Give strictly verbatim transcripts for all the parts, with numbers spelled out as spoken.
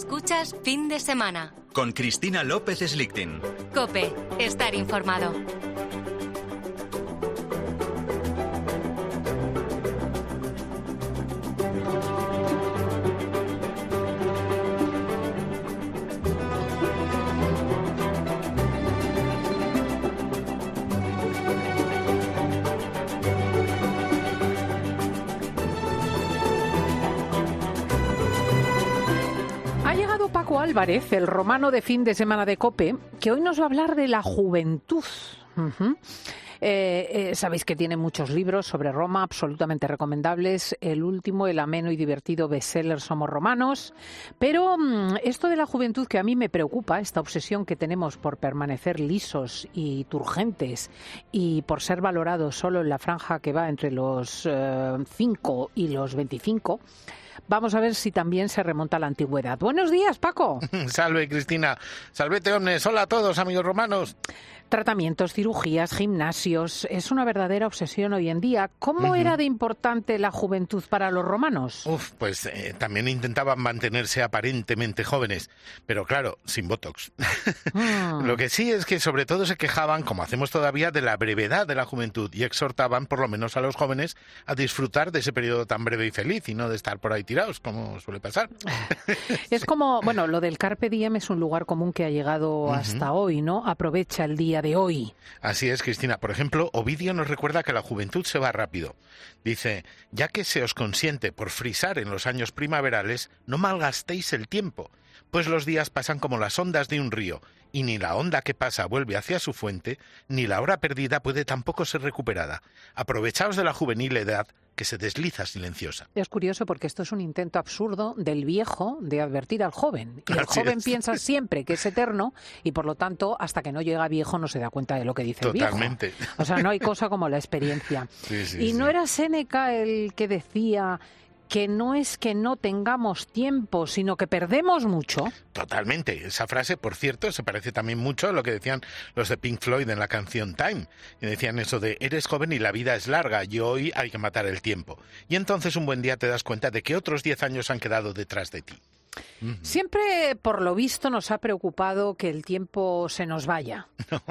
Escuchas Fin de Semana. Con Cristina López Slichting. COPE. Estar informado. Paco Álvarez, el romano de Fin de Semana de COPE, que hoy nos va a hablar de la juventud. Uh-huh. Eh, eh, sabéis que tiene muchos libros sobre Roma, absolutamente recomendables. El último, el ameno y divertido bestseller Somos Romanos. Pero mmm, esto de la juventud que a mí me preocupa, esta obsesión que tenemos por permanecer lisos y turgentes y por ser valorados solo en la franja que va entre los eh, cinco y los veinticinco, vamos a ver si también se remonta a la antigüedad. Buenos días, Paco. Salve, Cristina. Salvete, omnes. Hola a todos, amigos romanos. Tratamientos, cirugías, gimnasios. Es una verdadera obsesión hoy en día. ¿Cómo uh-huh. era de importante la juventud para los romanos? Uf, pues eh, también intentaban mantenerse aparentemente jóvenes, pero claro, sin botox. Mm. Lo que sí es que sobre todo se quejaban, como hacemos todavía, de la brevedad de la juventud y exhortaban, por lo menos a los jóvenes, a disfrutar de ese periodo tan breve y feliz y no de estar por ahí tirados, como suele pasar. Es como, bueno, lo del Carpe Diem es un lugar común que ha llegado uh-huh. hasta hoy, ¿no? Aprovecha el día de hoy. Así es, Cristina. Por ejemplo, Ovidio nos recuerda que la juventud se va rápido. Dice, ya que se os consiente por frisar en los años primaverales, no malgastéis el tiempo, pues los días pasan como las ondas de un río, y ni la onda que pasa vuelve hacia su fuente, ni la hora perdida puede tampoco ser recuperada. Aprovechaos de la juvenil edad que se desliza silenciosa. Es curioso porque esto es un intento absurdo del viejo de advertir al joven. Y el Así joven es. piensa siempre que es eterno y, por lo tanto, hasta que no llega viejo no se da cuenta de lo que dice Totalmente. el viejo. O sea, no hay cosa como la experiencia. Sí, sí, y sí. no era Séneca el que decía que no es que no tengamos tiempo, sino que perdemos mucho. Totalmente. Esa frase, por cierto, se parece también mucho a lo que decían los de Pink Floyd en la canción Time. Y decían eso de, eres joven y la vida es larga y hoy hay que matar el tiempo. Y entonces un buen día te das cuenta de que otros diez años han quedado detrás de ti. Uh-huh. Siempre, por lo visto, nos ha preocupado que el tiempo se nos vaya. No,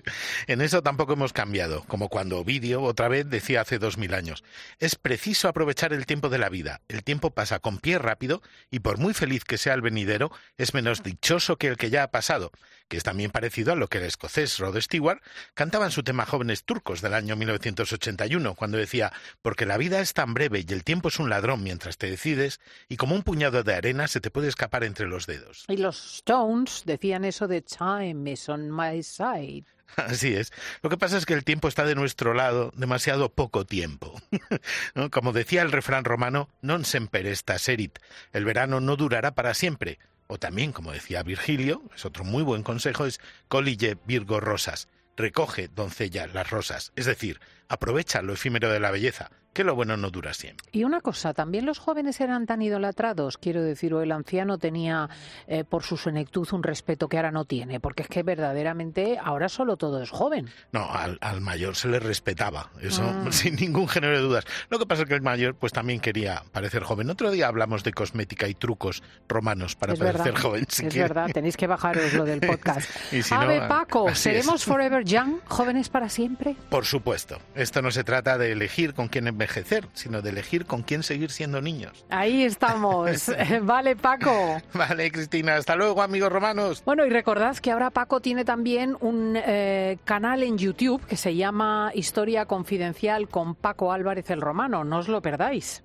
en eso tampoco hemos cambiado, como cuando Ovidio otra vez decía hace dos mil años. Es preciso aprovechar el tiempo de la vida. El tiempo pasa con pie rápido y por muy feliz que sea el venidero, es menos dichoso que el que ya ha pasado, que es también parecido a lo que el escocés Rod Stewart cantaba en su tema Jóvenes Turcos del año mil novecientos ochenta y uno, cuando decía, porque la vida es tan breve y el tiempo es un ladrón mientras te decides, y como un puñado de arena se te puede escapar entre los dedos. Y los Stones decían eso de time is on my side. Así es. Lo que pasa es que el tiempo está de nuestro lado demasiado poco tiempo. ¿No? Como decía el refrán romano, non semper est erit. El verano no durará para siempre. O también, como decía Virgilio, es otro muy buen consejo, es collige virgo rosas. Recoge, doncella, las rosas. Es decir, aprovecha lo efímero de la belleza, que lo bueno no dura siempre. Y una cosa, también los jóvenes eran tan idolatrados, quiero decir, o el anciano tenía eh, por su senectud un respeto que ahora no tiene, porque es que verdaderamente ahora solo todo es joven. No, al, al mayor se le respetaba, eso mm. sin ningún género de dudas. Lo que pasa es que el mayor pues también quería parecer joven. Otro día hablamos de cosmética y trucos romanos para es parecer verdad, joven. Si es quiere. verdad, tenéis que bajaros lo del podcast. Y si A no, ver, Paco, ¿seremos es. forever young, jóvenes para siempre? Por supuesto. Esto no se trata de elegir con quién envejecer, sino de elegir con quién seguir siendo niños. Ahí estamos. Vale, Paco. Vale, Cristina. Hasta luego, amigos romanos. Bueno, y recordad que ahora Paco tiene también un eh, canal en YouTube que se llama Historia Confidencial con Paco Álvarez el Romano. No os lo perdáis.